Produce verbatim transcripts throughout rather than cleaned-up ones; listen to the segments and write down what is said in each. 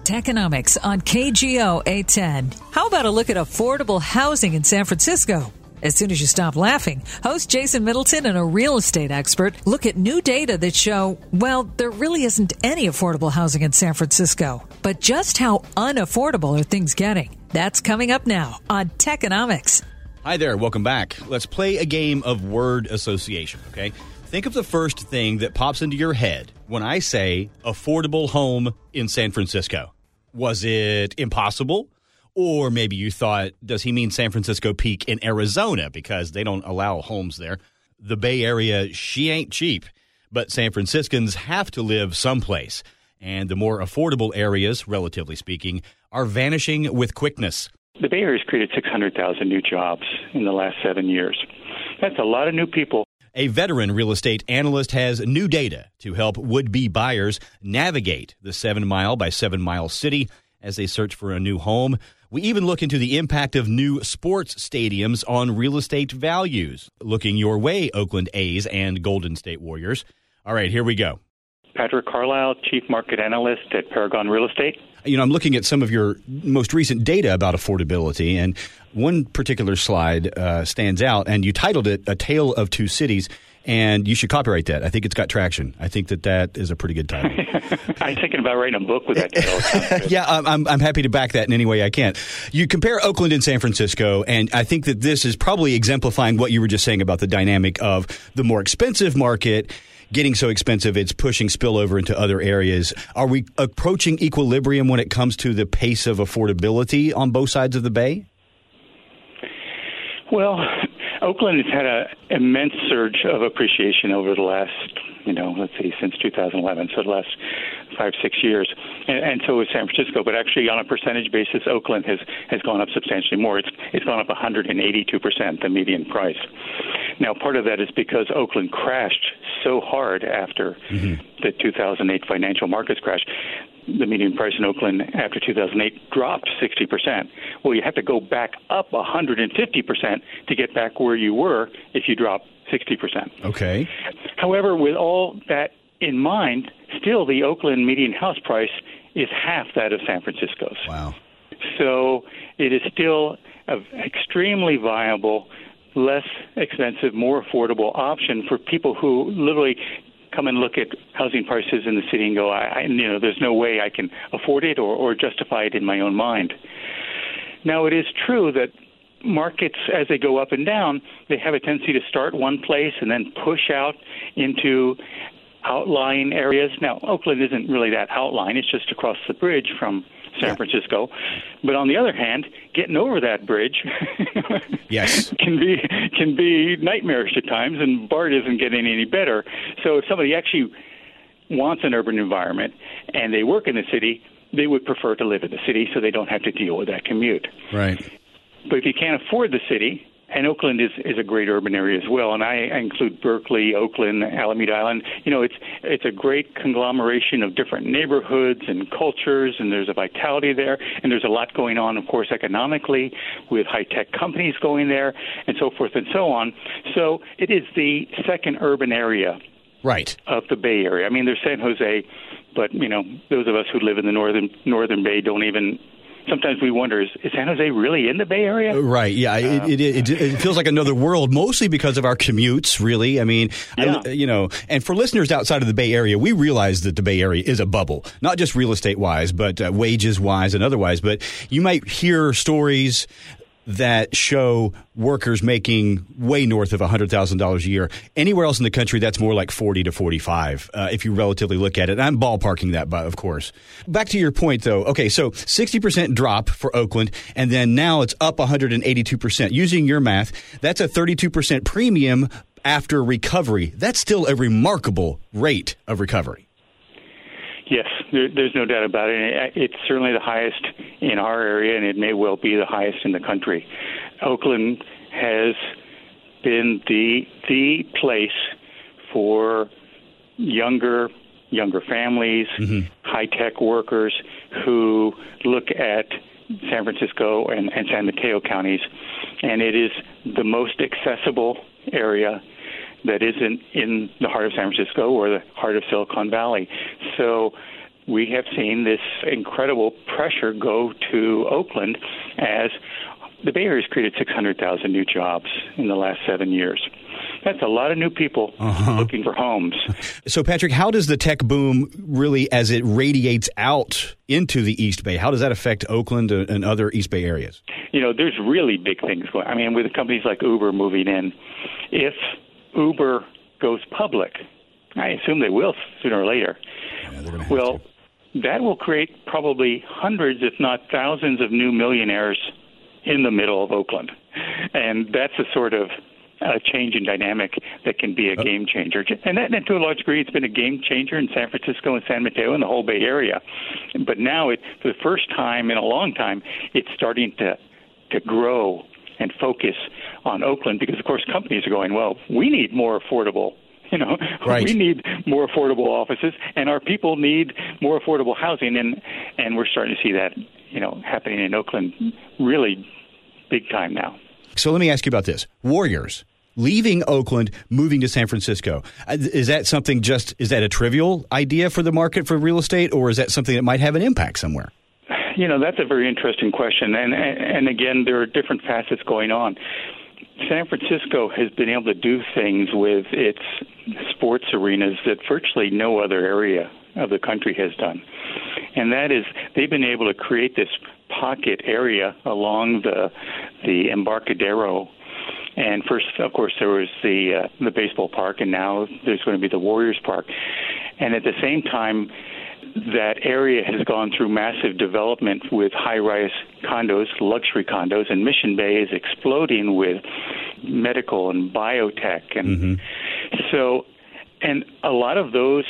Techonomics on K G O eight ten. How about a look at affordable housing in San Francisco? As soon as you stop laughing, host Jason Middleton and a real estate expert look at new data that show, well, there really isn't any affordable housing in San Francisco. But just how unaffordable are things getting? That's coming up now on Techonomics. Hi there, welcome back. Let's play a game of word association, okay? Think of the first thing that pops into your head when I say affordable home in San Francisco. Was it impossible? Or maybe you thought, does he mean San Francisco Peak in Arizona because they don't allow homes there? The Bay Area, she ain't cheap, but San Franciscans have to live someplace. And the more affordable areas, relatively speaking, are vanishing with quickness. The Bay Area has created six hundred thousand new jobs in the last seven years. That's a lot of new people. A veteran real estate analyst has new data to help would-be buyers navigate the seven mile by seven mile city as they search for a new home. We even look into the impact of new sports stadiums on real estate values. Looking your way, Oakland A's and Golden State Warriors. All right, here we go. Patrick Carlisle, Chief Market Analyst at Paragon Real Estate. You know, I'm looking at some of your most recent data about affordability, and one particular slide uh, stands out, and you titled it A Tale of Two Cities, and you should copyright that. I think it's got traction. I think that that is a pretty good title. I'm thinking about writing a book with that title. yeah, I'm, I'm happy to back that in any way I can. You compare Oakland and San Francisco, and I think that this is probably exemplifying what you were just saying about the dynamic of the more expensive market getting so expensive it's pushing spillover into other areas. Are we approaching equilibrium when it comes to the pace of affordability on both sides of the Bay? Well, Oakland has had an immense surge of appreciation over the last, you know, let's see, since two thousand eleven, so the last five, six years. And, and so is San Francisco. But actually, on a percentage basis, Oakland has, has gone up substantially more. It's, it's gone up one hundred eighty-two percent, the median price. Now, part of that is because Oakland crashed so hard after mm-hmm. the two thousand eight financial markets crash. The median price in Oakland after two thousand eight dropped sixty percent. Well, you have to go back up one hundred fifty percent to get back where you were if you drop sixty percent. Okay. However, with all that in mind, still the Oakland median house price is half that of San Francisco's. Wow. So it is still an extremely viable, less expensive, more affordable option for people who literally come and look at housing prices in the city and go, I, I you know, there's no way I can afford it or, or justify it in my own mind. Now, it is true that markets, as they go up and down, they have a tendency to start one place and then push out into outlying areas. Now, Oakland isn't really that outlying. It's just across the bridge from San Francisco. But on the other hand, getting over that bridge yes. can be can be nightmarish at times, and BART isn't getting any better. So if somebody actually wants an urban environment and they work in the city, they would prefer to live in the city so they don't have to deal with that commute. Right. But if you can't afford the city, and Oakland is, is a great urban area as well, and I, I include Berkeley, Oakland, Alameda Island. You know, it's it's a great conglomeration of different neighborhoods and cultures, and there's a vitality there, and there's a lot going on, of course, economically, with high-tech companies going there, and so forth and so on. So it is the second urban area right. of the Bay Area. I mean, there's San Jose, but, you know, those of us who live in the northern northern Bay don't even... Sometimes we wonder, is, is San Jose really in the Bay Area? Right, yeah. Uh, it, it, it, it feels like another world, mostly because of our commutes, really. I mean, yeah. I, you know, and for listeners outside of the Bay Area, we realize that the Bay Area is a bubble, not just real estate-wise, but uh, wages-wise and otherwise. But you might hear stories that show workers making way north of one hundred thousand dollars a year. Anywhere else in the country, that's more like forty to forty-five, uh, if you relatively look at it. And I'm ballparking that, of course. Back to your point, though. Okay, so sixty percent drop for Oakland, and then now it's up one hundred eighty-two percent. Using your math, that's a thirty-two percent premium after recovery. That's still a remarkable rate of recovery. Yes, there, there's no doubt about it. It's certainly the highest in our area, and it may well be the highest in the country. Oakland has been the the place for younger younger families, mm-hmm. high-tech workers who look at San Francisco and, and San Mateo counties, and it is the most accessible area that isn't in the heart of San Francisco or the heart of Silicon Valley. So we have seen this incredible pressure go to Oakland as the Bay Area has created six hundred thousand new jobs in the last seven years. That's a lot of new people uh-huh. looking for homes. So, Patrick, how does the tech boom really, as it radiates out into the East Bay, how does that affect Oakland and other East Bay areas? You know, there's really big things going on. I mean, with companies like Uber moving in, if Uber goes public, I assume they will sooner or later, yeah, they're gonna have well, to. That will create probably hundreds, if not thousands, of new millionaires in the middle of Oakland. And that's a sort of a change in dynamic that can be a oh. game changer. And, that, and to a large degree, it's been a game changer in San Francisco and San Mateo and the whole Bay Area. But now, it, for the first time in a long time, it's starting to to grow and focus on Oakland because, of course, companies are going, well, we need more affordable You know, right. we need more affordable offices, and our people need more affordable housing, and and we're starting to see that, you know, happening in Oakland really big time now. So let me ask you about this. Warriors leaving Oakland, moving to San Francisco. Is that something just, is that a trivial idea for the market for real estate, or is that something that might have an impact somewhere? You know, that's a very interesting question. And, and again, there are different facets going on. San Francisco has been able to do things with its sports arenas that virtually no other area of the country has done. And that is, they've been able to create this pocket area along the the Embarcadero. And first, of course, there was the uh, the baseball park, and now there's going to be the Warriors Park. And at the same time, that area has gone through massive development with high-rise condos, luxury condos, and Mission Bay is exploding with medical and biotech. And mm-hmm. so, and a lot of those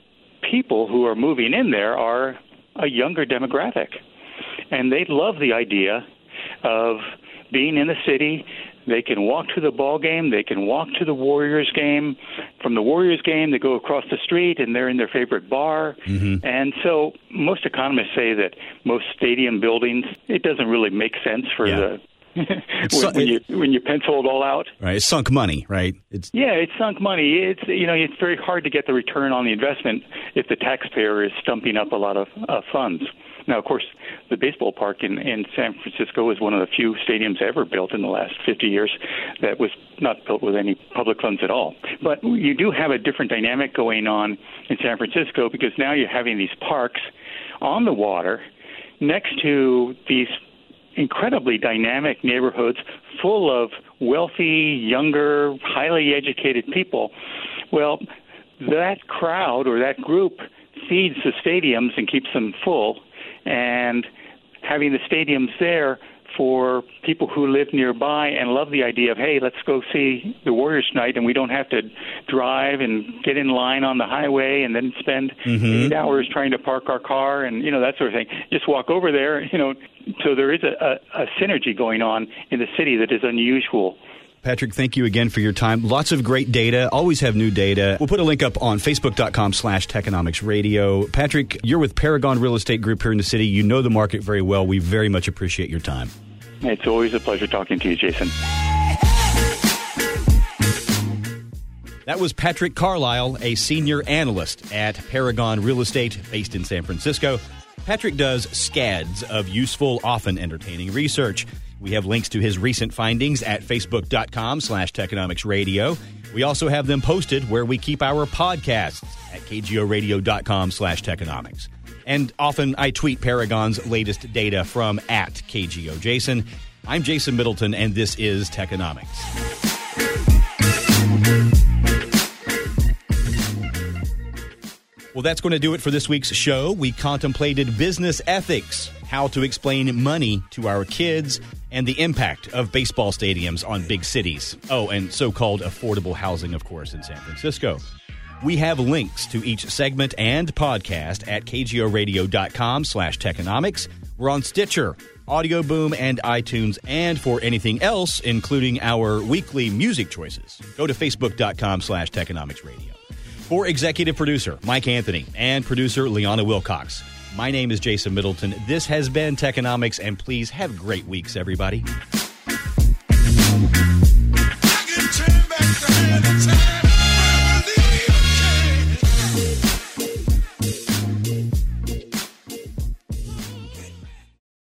people who are moving in there are a younger demographic. And they love the idea of being in the city. They can walk to the ball game. They can walk to the Warriors game. From the Warriors game, they go across the street, and they're in their favorite bar. Mm-hmm. And so most economists say that most stadium buildings, it doesn't really make sense for yeah. the when, su- when you when you pencil it all out. Right, it's sunk money, right? It's yeah, it's sunk money. It's you know it's very hard to get the return on the investment if the taxpayer is stumping up a lot of uh, funds. Now, of course, the baseball park in, in San Francisco was one of the few stadiums ever built in the last fifty years that was not built with any public funds at all. But you do have a different dynamic going on in San Francisco because now you're having these parks on the water next to these incredibly dynamic neighborhoods full of wealthy, younger, highly educated people. Well, that crowd or that group feeds the stadiums and keeps them full. And having the stadiums there for people who live nearby and love the idea of, hey, let's go see the Warriors tonight, and we don't have to drive and get in line on the highway and then spend mm-hmm. eight hours trying to park our car and, you know, that sort of thing. Just walk over there, you know. So there is a, a, a synergy going on in the city that is unusual. Patrick, thank you again for your time. Lots of great data. Always have new data. We'll put a link up on facebook.com slash Techonomics Radio. Patrick, you're with Paragon Real Estate Group here in the city. You know the market very well. We very much appreciate your time. It's always a pleasure talking to you, Jason. That was Patrick Carlisle, a senior analyst at Paragon Real Estate based in San Francisco. Patrick does scads of useful, often entertaining research. We have links to his recent findings at facebook.com slash Techonomics Radio. We also have them posted where we keep our podcasts at kgoradio.com slash Techonomics. And often I tweet Paragon's latest data from at KGOJason. I'm Jason Middleton, and this is Techonomics. Well, that's going to do it for this week's show. We contemplated business ethics, how to explain money to our kids, and the impact of baseball stadiums on big cities. Oh, and so-called affordable housing, of course, in San Francisco. We have links to each segment and podcast at kgoradio.com slash Techonomics. We're on Stitcher, Audio Boom, and iTunes, and for anything else, including our weekly music choices, go to facebook.com slash Techonomics Radio. For executive producer Mike Anthony and producer Liana Wilcox, my name is Jason Middleton. This has been Techonomics, and please have great weeks, everybody.